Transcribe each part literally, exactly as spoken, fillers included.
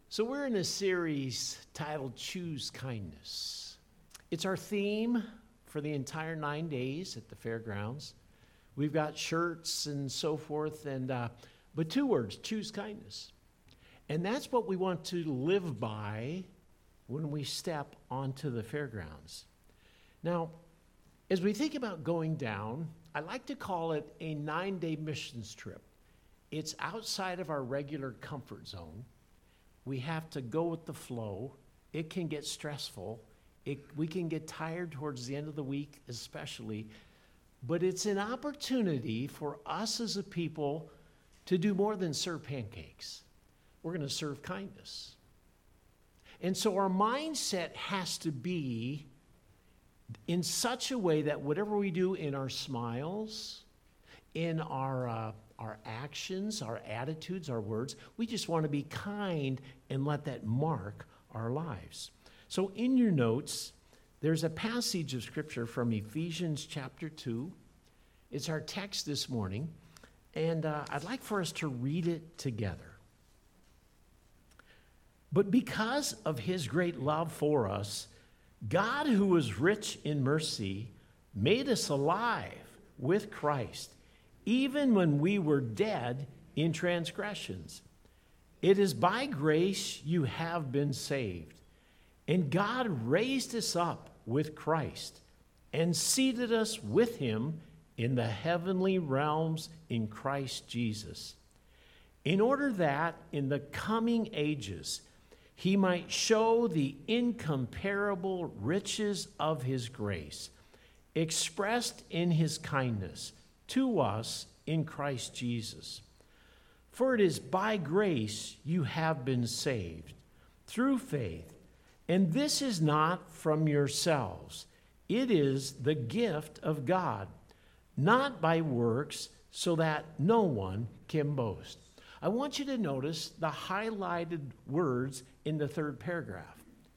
So we're in a series titled Choose Kindness. It's our theme for the entire nine days at the fairgrounds. We've got shirts and so forth, and uh, but two words, choose kindness. And that's what we want to live by when we step onto the fairgrounds. Now, as we think about going down, I like to call it a nine-day missions trip. It's outside of our regular comfort zone. We have to go with the flow. It can get stressful. It, we can get tired towards the end of the week especially. But it's an opportunity for us as a people to do more than serve pancakes. We're going to serve kindness. And so our mindset has to be in such a way that whatever we do in our smiles, in our uh, our actions, our attitudes, our words, we just want to be kind and let that mark our lives. So in your notes, there's a passage of Scripture from Ephesians chapter two. It's our text this morning, and uh, I'd like for us to read it together. But because of his great love for us, God, who is rich in mercy, made us alive with Christ, even when we were dead in transgressions. It is by grace you have been saved. And God raised us up with Christ and seated us with him in the heavenly realms in Christ Jesus, in order that in the coming ages he might show the incomparable riches of his grace, expressed in his kindness to us in Christ Jesus. For it is by grace you have been saved, through faith, and this is not from yourselves. It is the gift of God, not by works, so that no one can boast. I want you to notice the highlighted words in the third paragraph.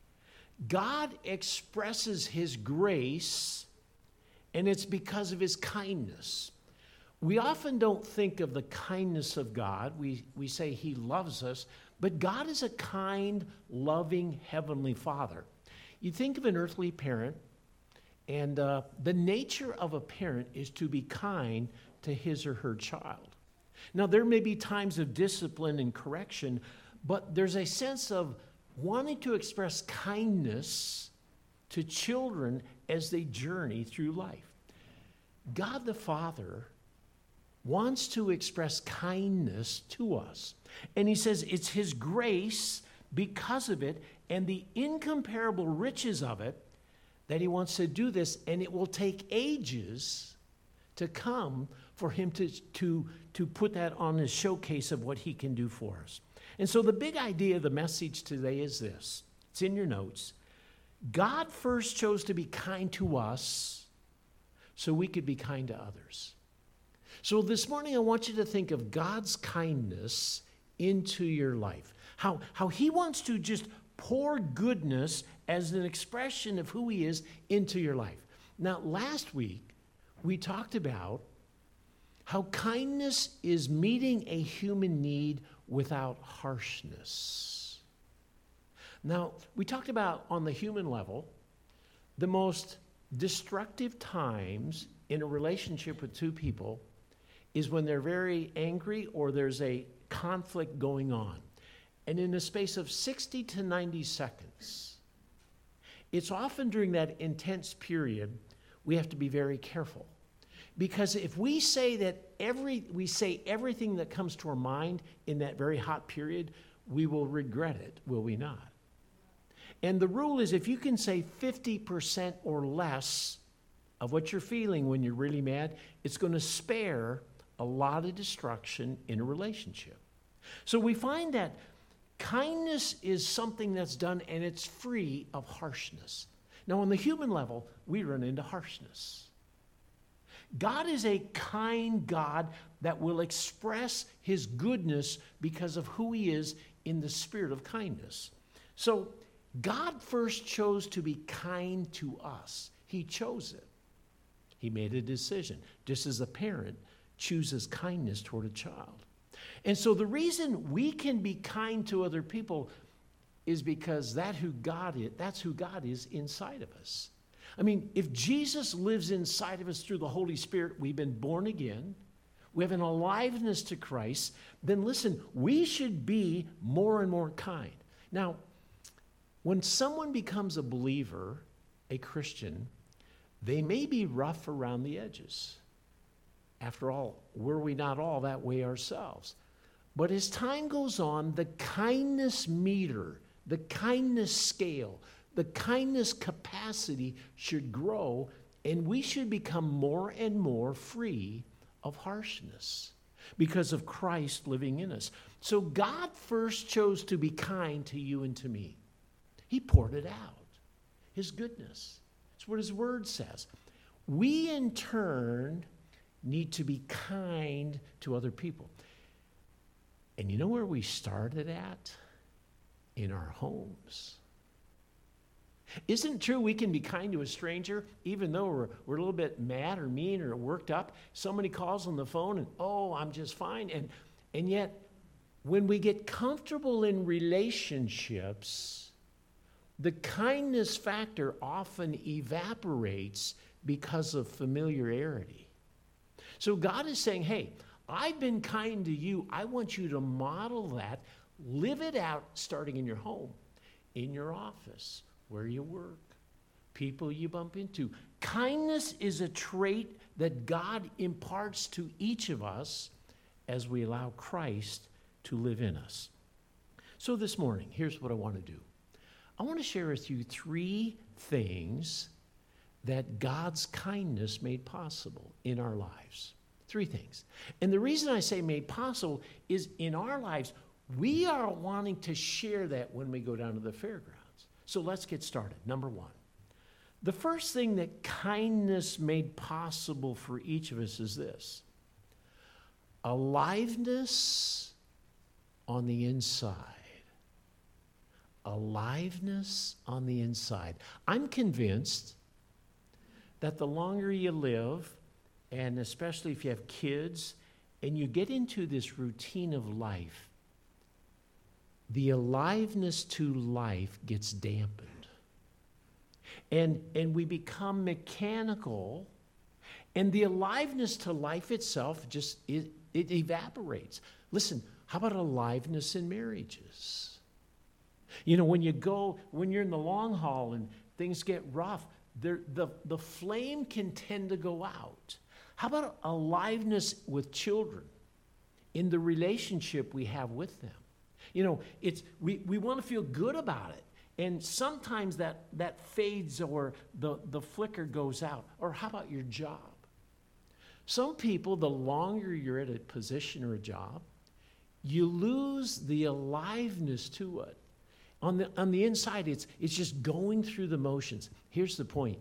God expresses his grace, and it's because of his kindness. We often don't think of the kindness of God. We, we say he loves us, but God is a kind, loving, heavenly Father. You think of an earthly parent, and uh, the nature of a parent is to be kind to his or her child. Now, there may be times of discipline and correction, but there's a sense of wanting to express kindness to children as they journey through life. God the Father wants to express kindness to us. And he says it's his grace because of it and the incomparable riches of it that he wants to do this, and it will take ages to come for him to, to, to put that on his showcase of what he can do for us. And so the big idea of the message today is this. It's in your notes. God first chose to be kind to us so we could be kind to others. So this morning I want you to think of God's kindness into your life. How, how he wants to just pour goodness as an expression of who he is into your life. Now, last week we talked about how kindness is meeting a human need without harshness. Now, we talked about on the human level, the most destructive times in a relationship with two people is when they're very angry or there's a conflict going on. And in a space of sixty to ninety seconds, it's often during that intense period we have to be very careful. Because if we say that every we say everything that comes to our mind in that very hot period, we will regret it, will we not? And the rule is if you can say fifty percent or less of what you're feeling when you're really mad, it's going to spare a lot of destruction in a relationship. So we find that kindness is something that's done and it's free of harshness. Now, on the human level, we run into harshness. God is a kind God that will express his goodness because of who he is in the spirit of kindness. So God first chose to be kind to us. He chose it. He made a decision, just as a parent chooses kindness toward a child. And so the reason we can be kind to other people is because that who God is, that's who God is inside of us. I mean, if Jesus lives inside of us through the Holy Spirit, we've been born again, we have an aliveness to Christ, then listen, we should be more and more kind. Now, when someone becomes a believer, a Christian, they may be rough around the edges. After all, were we not all that way ourselves? But as time goes on, the kindness meter, the kindness scale, the kindness capacity should grow, and we should become more and more free of harshness because of Christ living in us. So God first chose to be kind to you and to me. He poured it out, his goodness. That's what his word says. We, in turn, need to be kind to other people. And you know where we started at? In our homes. Isn't it true we can be kind to a stranger even though we're, we're a little bit mad or mean or worked up? Somebody calls on the phone and, oh, I'm just fine. And, and yet, when we get comfortable in relationships, the kindness factor often evaporates because of familiarity. So God is saying, hey, I've been kind to you. I want you to model that. Live it out starting in your home, in your office, where you work, people you bump into. Kindness is a trait that God imparts to each of us as we allow Christ to live in us. So this morning, here's what I want to do. I want to share with you three things that God's kindness made possible in our lives. Three things. And the reason I say made possible is in our lives, we are wanting to share that when we go down to the fairgrounds. So let's get started. Number one. The first thing that kindness made possible for each of us is this: aliveness on the inside. Aliveness on the inside. I'm convinced that the longer you live, and especially if you have kids, and you get into this routine of life, the aliveness to life gets dampened. And, and we become mechanical, and the aliveness to life itself just, it, it evaporates. Listen, how about aliveness in marriages? You know, when you go, when you're in the long haul and things get rough, the, the flame can tend to go out. How about aliveness with children in the relationship we have with them? You know, it's we, we want to feel good about it. And sometimes that, that fades or the, the flicker goes out. Or how about your job? Some people, the longer you're at a position or a job, you lose the aliveness to it. On the, on the inside, it's, it's just going through the motions. Here's the point.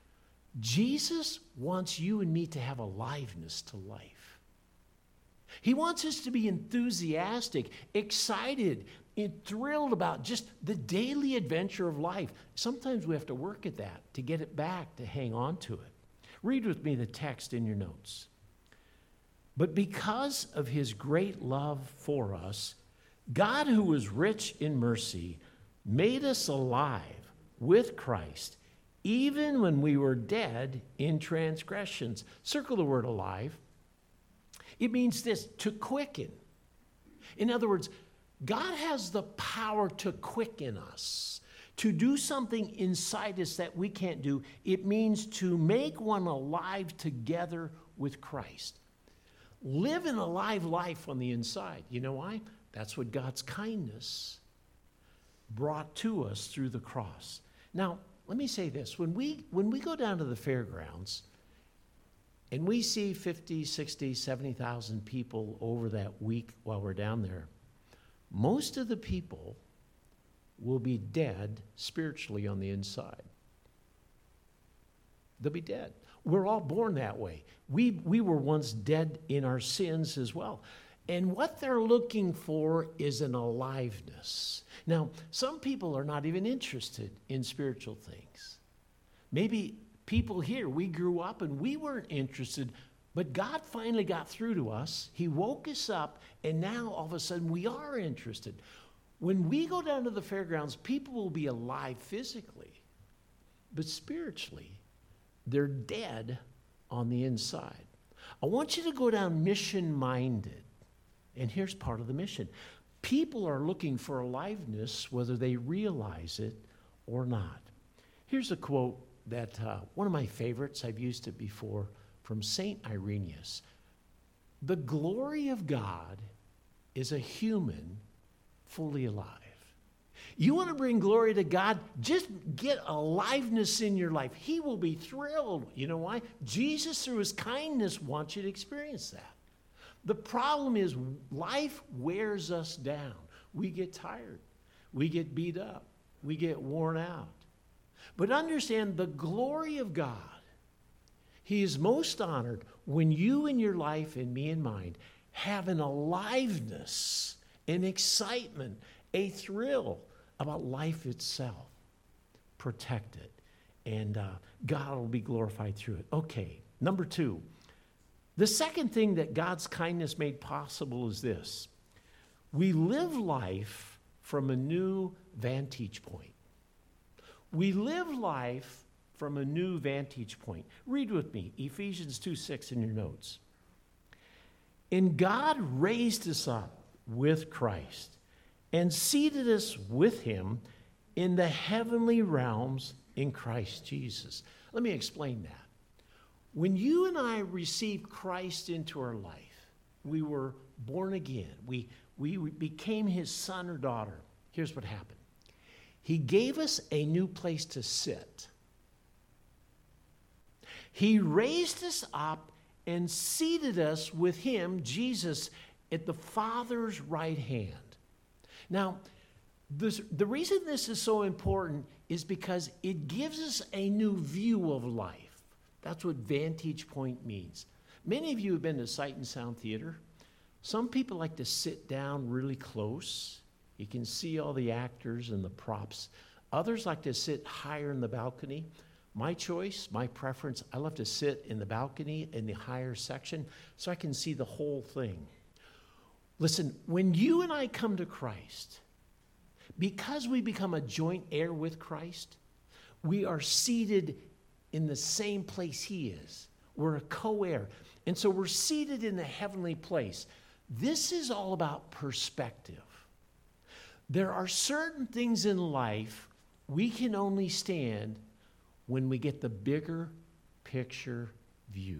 Jesus wants you and me to have aliveness to life. He wants us to be enthusiastic, excited, and thrilled about just the daily adventure of life. Sometimes we have to work at that to get it back, to hang on to it. Read with me the text in your notes. But because of his great love for us, God, who is rich in mercy, made us alive with Christ, even when we were dead in transgressions. Circle the word alive. It means this, to quicken. In other words, God has the power to quicken us, to do something inside us that we can't do. It means to make one alive together with Christ. Live an alive life on the inside. You know why? That's what God's kindness brought to us through the cross. Now, let me say this. When we, when we go down to the fairgrounds and we see fifty, sixty, seventy thousand people over that week while we're down there, most of the people will be dead spiritually on the inside. They'll be dead. We're all born that way. We, we were once dead in our sins as well. And what they're looking for is an aliveness. Now, some people are not even interested in spiritual things. Maybe people here, we grew up and we weren't interested, but God finally got through to us. He woke us up, and now all of a sudden we are interested. When we go down to the fairgrounds, people will be alive physically, but spiritually, they're dead on the inside. I want you to go down mission-minded. And here's part of the mission. People are looking for aliveness, whether they realize it or not. Here's a quote that uh, one of my favorites, I've used it before, from Saint Irenaeus. The glory of God is a human fully alive. You want to bring glory to God? Just get aliveness in your life. He will be thrilled. You know why? Jesus, through his kindness, wants you to experience that. The problem is life wears us down. We get tired. We get beat up. We get worn out. But understand the glory of God. He is most honored when you in your life and me in mine have an aliveness, an excitement, a thrill about life itself. Protect it. And uh, God will be glorified through it. Okay, number two. The second thing that God's kindness made possible is this. We live life from a new vantage point. We live life from a new vantage point. Read with me, Ephesians two six in your notes. And God raised us up with Christ and seated us with him in the heavenly realms in Christ Jesus. Let me explain that. When you and I received Christ into our life, we were born again. We, we became his son or daughter. Here's what happened. He gave us a new place to sit. He raised us up and seated us with him, Jesus, at the Father's right hand. Now, this, the reason this is so important is because it gives us a new view of life. That's what vantage point means. Many of you have been to Sight and Sound Theater. Some people like to sit down really close. You can see all the actors and the props. Others like to sit higher in the balcony. My choice, my preference, I love to sit in the balcony in the higher section so I can see the whole thing. Listen, when you and I come to Christ, because we become a joint heir with Christ, we are seated in the same place he is. We're a co-heir. And so we're seated in the heavenly place. This is all about perspective. There are certain things in life we can only stand when we get the bigger picture view.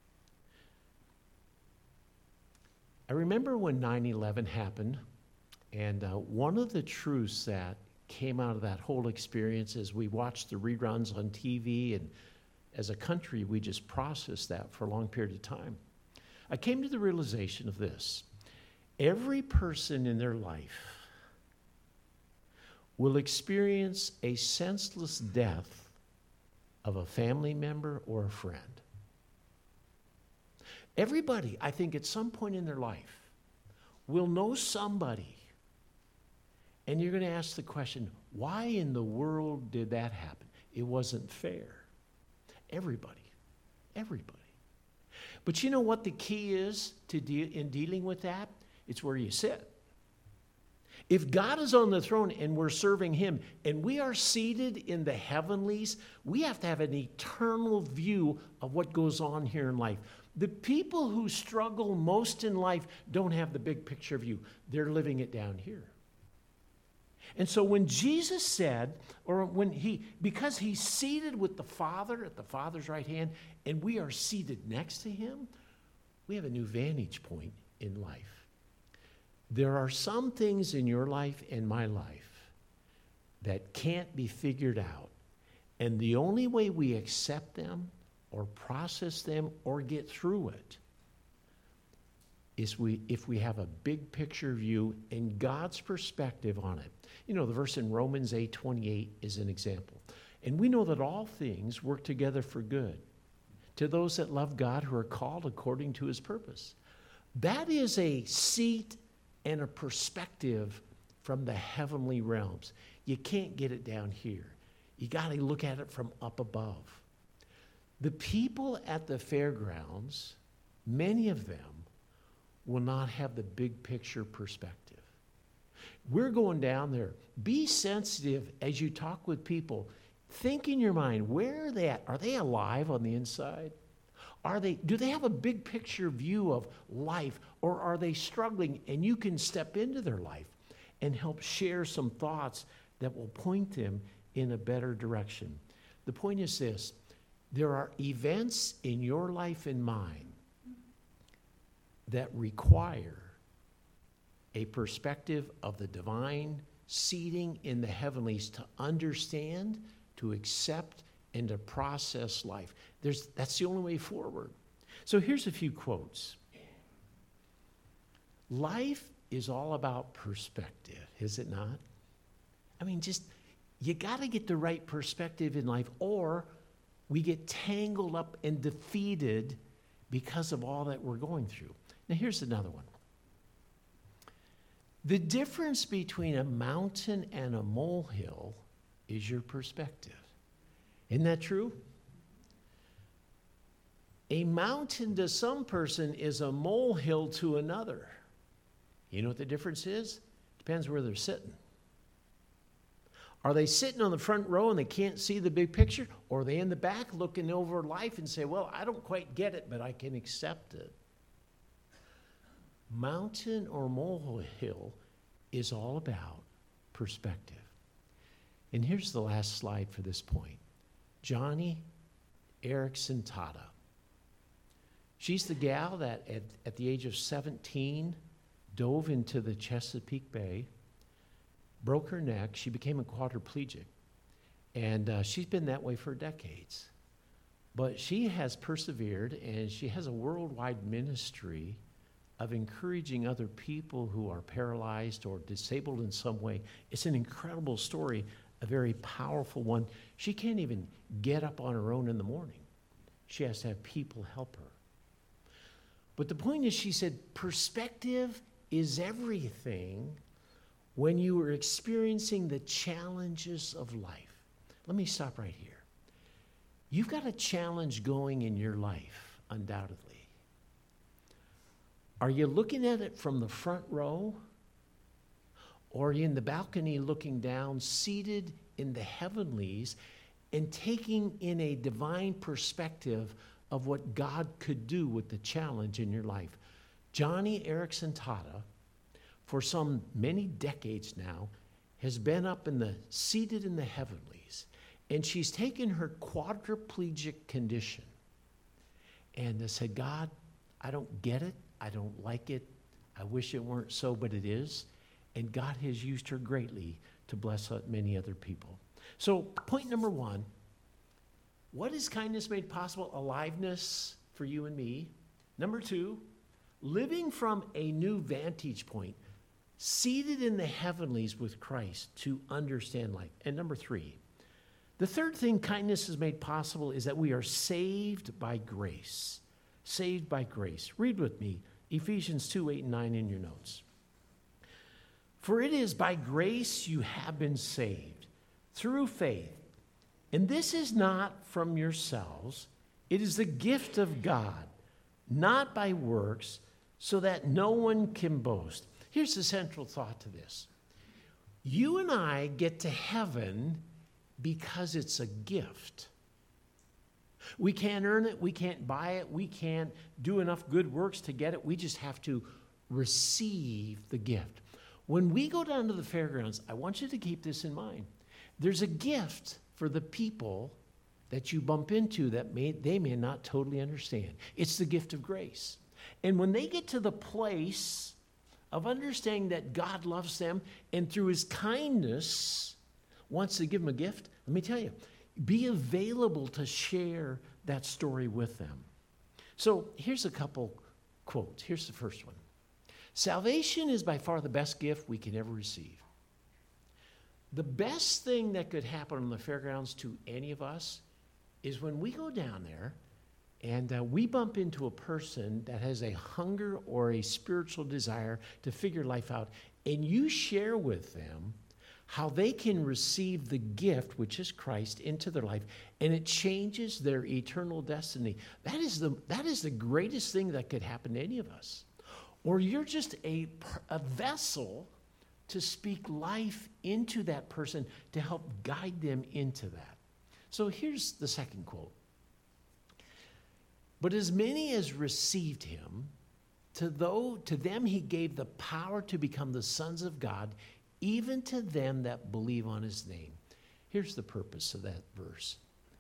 I remember when nine eleven happened, and uh, one of the truths that came out of that whole experience as we watched the reruns on T V, and as a country, we just processed that for a long period of time. I came to the realization of this. Every person in their life will experience a senseless death of a family member or a friend. Everybody, I think, at some point in their life will know somebody. And you're going to ask the question, why in the world did that happen? It wasn't fair. Everybody. Everybody. But you know what the key is to de- in dealing with that? It's where you sit. If God is on the throne and we're serving him and we are seated in the heavenlies, we have to have an eternal view of what goes on here in life. The people who struggle most in life don't have the big picture view. They're living it down here. And so when Jesus said, or when he, because he's seated with the Father at the Father's right hand, and we are seated next to him, we have a new vantage point in life. There are some things in your life and my life that can't be figured out. And the only way we accept them or process them or get through it is we if we have a big picture view and God's perspective on it. You know, the verse in Romans eight twenty-eight is an example. And we know that all things work together for good to those that love God who are called according to his purpose. That is a seat and a perspective from the heavenly realms. You can't get it down here. You got to look at it from up above. The people at the fairgrounds, many of them, will not have the big picture perspective. We're going down there. Be sensitive as you talk with people. Think in your mind, where are they at? Are they alive on the inside? Are they, do they have a big picture view of life, or are they struggling? And you can step into their life and help share some thoughts that will point them in a better direction. The point is this: there are events in your life and mine that require a perspective of the divine seating in the heavenlies to understand, to accept, and to process life. There's, that's the only way forward. So here's a few quotes. Life is all about perspective, is it not? I mean, just, you got to get the right perspective in life, or we get tangled up and defeated because of all that we're going through. Now, here's another one. The difference between a mountain and a molehill is your perspective. Isn't that true? A mountain to some person is a molehill to another. You know what the difference is? Depends where they're sitting. Are they sitting on the front row and they can't see the big picture? Or are they in the back looking over life and say, well, I don't quite get it, but I can accept it? Mountain or molehill is all about perspective. And here's the last slide for this point. Joni Eareckson Tada. She's the gal that at, at the age of seventeen dove into the Chesapeake Bay, broke her neck. She became a quadriplegic. And uh, she's been that way for decades. But she has persevered, and she has a worldwide ministry of encouraging other people who are paralyzed or disabled in some way. It's an incredible story, a very powerful one. She can't even get up on her own in the morning. She has to have people help her. But the point is, she said, perspective is everything when you are experiencing the challenges of life. Let me stop right here. You've got a challenge going in your life, undoubtedly. Are you looking at it from the front row? Or are you in the balcony looking down, seated in the heavenlies, and taking in a divine perspective of what God could do with the challenge in your life? Joni Eareckson Tada, for some many decades now, has been up in the, seated in the heavenlies, and she's taken her quadriplegic condition and has said, God, I don't get it. I don't like it. I wish it weren't so, but it is. And God has used her greatly to bless many other people. So point number one, what is kindness made possible? Aliveness for you and me. Number two, living from a new vantage point, seated in the heavenlies with Christ to understand life. And number three, the third thing kindness is made possible is that we are saved by grace. Saved by grace. Read with me Ephesians two, eight, and nine in your notes. For it is by grace you have been saved, through faith. And this is not from yourselves. It is the gift of God, not by works, so that no one can boast. Here's the central thought to this. You and I get to heaven because it's a gift. We can't earn it. We can't buy it. We can't do enough good works to get it. We just have to receive the gift. When we go down to the fairgrounds, I want you to keep this in mind. There's a gift for the people that you bump into that may, they may not totally understand. It's the gift of grace. And when they get to the place of understanding that God loves them and through his kindness wants to give them a gift, let me tell you, be available to share that story with them. So here's a couple quotes. Here's the first one. Salvation is by far the best gift we can ever receive. The best thing that could happen on the fairgrounds to any of us is when we go down there and uh, we bump into a person that has a hunger or a spiritual desire to figure life out, and you share with them how they can receive the gift, which is Christ, into their life, and it changes their eternal destiny. That is the, that is the greatest thing that could happen to any of us. Or you're just a, a vessel to speak life into that person to help guide them into that. So here's the second quote. But as many as received him, to, though, to them he gave the power to become the sons of God, even to them that believe on his name. Here's the purpose of that verse.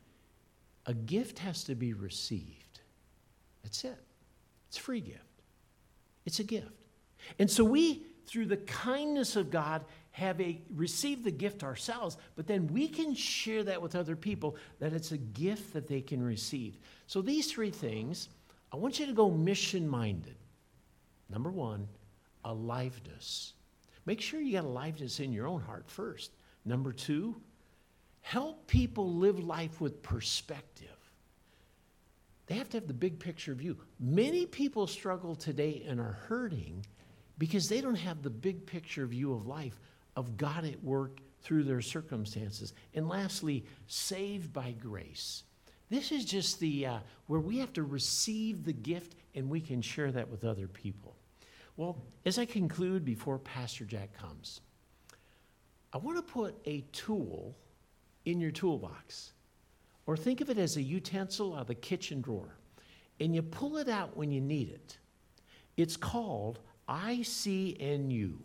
A gift has to be received. That's it. It's a free gift. It's a gift. And so we, through the kindness of God, have a received the gift ourselves, but then we can share that with other people, that it's a gift that they can receive. So these three things, I want you to go mission-minded. Number one, aliveness. Make sure you got aliveness in your own heart first. Number two, help people live life with perspective. They have to have the big picture view. Many people struggle today and are hurting because they don't have the big picture view of life, of God at work through their circumstances. And lastly, saved by grace. This is just the uh, where we have to receive the gift and we can share that with other people. Well, as I conclude before Pastor Jack comes, I want to put a tool in your toolbox. Or think of it as a utensil out of the kitchen drawer. And you pull it out when you need it. It's called I C N U.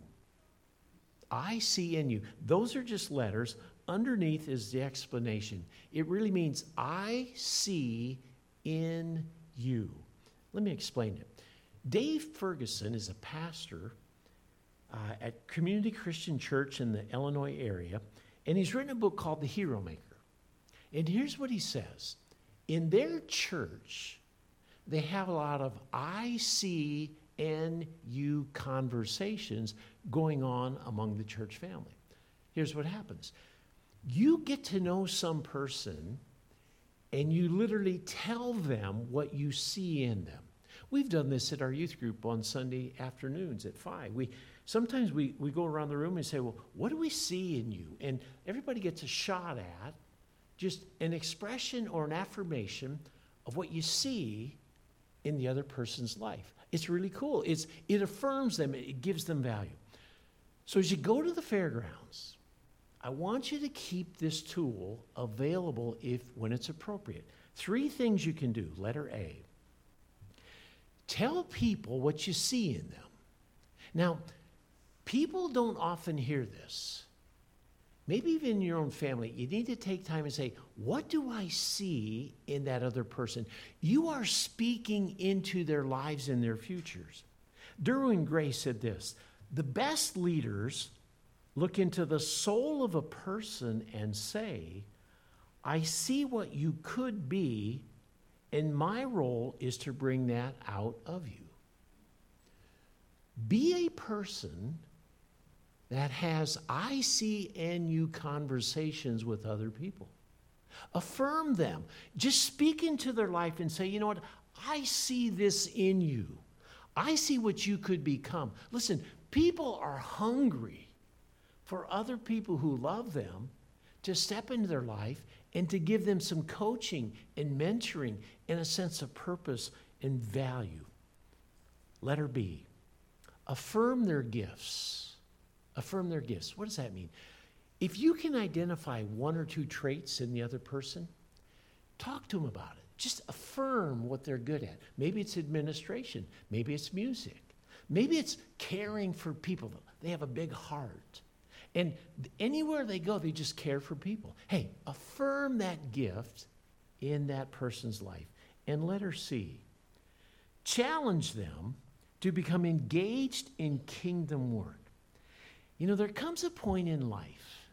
I C N U. Those are just letters. Underneath is the explanation. It really means I see in you. Let me explain it. Dave Ferguson is a pastor uh, at Community Christian Church in the Illinois area, and he's written a book called The Hero Maker. And here's what he says. In their church, they have a lot of I C N U conversations going on among the church family. Here's what happens. You get to know some person, and you literally tell them what you see in them. We've done this at our youth group on Sunday afternoons at five. We sometimes we, we go around the room and say, well, what do we see in you? And everybody gets a shot at just an expression or an affirmation of what you see in the other person's life. It's really cool. It's, it affirms them. It gives them value. So as you go to the fairgrounds, I want you to keep this tool available if when it's appropriate. Three things you can do. Letter A. Tell people what you see in them. Now, people don't often hear this. Maybe even in your own family, you need to take time and say, what do I see in that other person? You are speaking into their lives and their futures. Derwin Gray said this, the best leaders look into the soul of a person and say, I see what you could be, and my role is to bring that out of you. Be a person that has I C N U conversations with other people. Affirm them. Just speak into their life and say, you know what? I see this in you. I see what you could become. Listen, people are hungry for other people who love them to step into their life and to give them some coaching and mentoring and a sense of purpose and value. Letter B, affirm their gifts. Affirm their gifts. What does that mean? If you can identify one or two traits in the other person, talk to them about it. Just affirm what they're good at. Maybe it's administration. Maybe it's music. Maybe it's caring for people. They have a big heart. And anywhere they go, they just care for people. Hey, affirm that gift in that person's life. And letter C, challenge them to become engaged in kingdom work. You know, there comes a point in life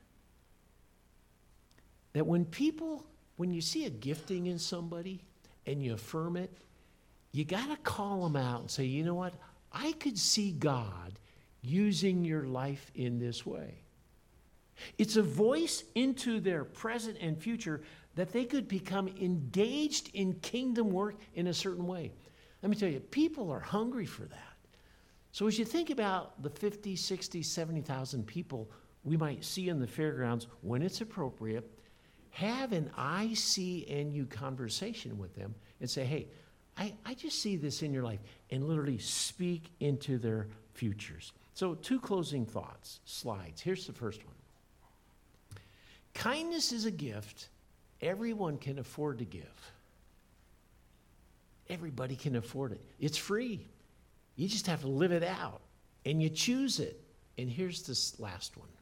that when people, when you see a gifting in somebody and you affirm it, you got to call them out and say, you know what? I could see God using your life in this way. It's a voice into their present and future that they could become engaged in kingdom work in a certain way. Let me tell you, people are hungry for that. So as you think about the fifty, sixty, seventy thousand people we might see in the fairgrounds when it's appropriate, have an I C N U conversation with them and say, hey, I, I just see this in your life, and literally speak into their futures. So, two closing thoughts, slides. Here's the first one. Kindness is a gift everyone can afford to give. Everybody can afford it. It's free. You just have to live it out, and you choose it. And here's this last one.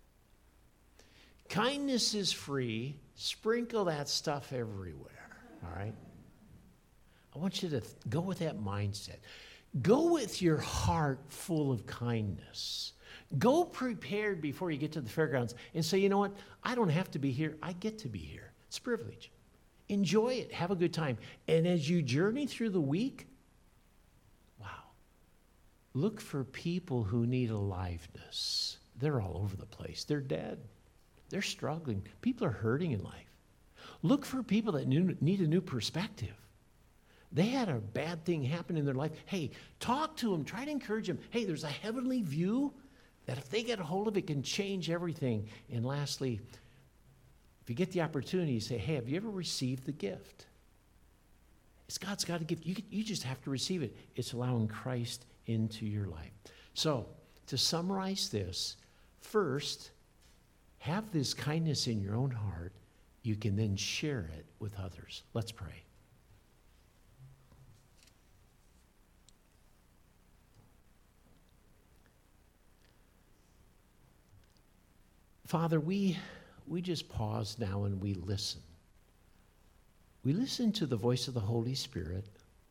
Kindness is free. Sprinkle that stuff everywhere, all right? I want you to th- go with that mindset. Go with your heart full of kindness. Go prepared before you get to the fairgrounds and say, you know what? I don't have to be here. I get to be here. It's a privilege. Enjoy it. Have a good time. And as you journey through the week, wow, look for people who need aliveness. They're all over the place. They're dead. They're struggling. People are hurting in life. Look for people that need a new perspective. They had a bad thing happen in their life. Hey, talk to them. Try to encourage them. Hey, there's a heavenly view that if they get a hold of it, can change everything. And lastly, if you get the opportunity, you say, hey, have you ever received the gift? It's God's got a gift. You, you just have to receive it. It's allowing Christ into your life. So, to summarize this, first, have this kindness in your own heart. You can then share it with others. Let's pray. Father, we, we just pause now and we listen. We listen to the voice of the Holy Spirit.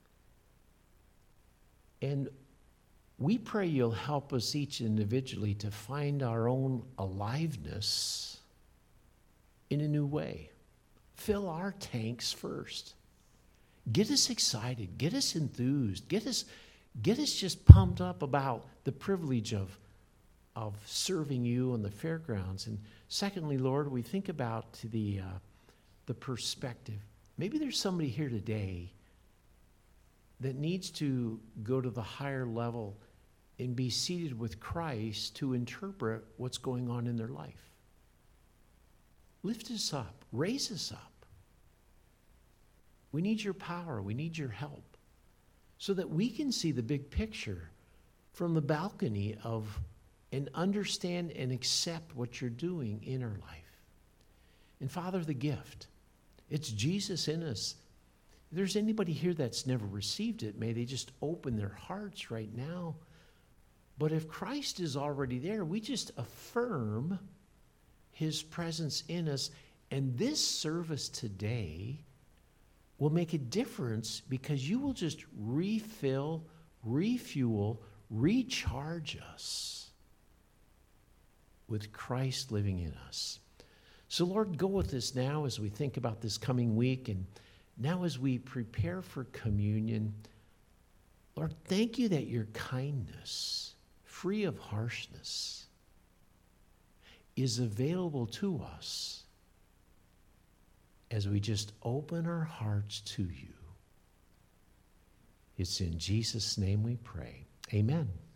And we pray you'll help us each individually to find our own aliveness in a new way. Fill our tanks first. Get us excited. Get us enthused. Get us, get us just pumped up about the privilege of of serving you on the fairgrounds. And secondly, Lord, we think about the, uh, the perspective. Maybe there's somebody here today that needs to go to the higher level and be seated with Christ to interpret what's going on in their life. Lift us up. Raise us up. We need your power. We need your help so that we can see the big picture from the balcony of and understand and accept what you're doing in our life. And Father, the gift, it's Jesus in us. If there's anybody here that's never received it, may they just open their hearts right now. But if Christ is already there, we just affirm his presence in us. And this service today will make a difference because you will just refill, refuel, recharge us with Christ living in us. So Lord, go with us now as we think about this coming week, and now as we prepare for communion. Lord, thank you that your kindness, free of harshness, is available to us as we just open our hearts to you. It's in Jesus' name we pray. Amen.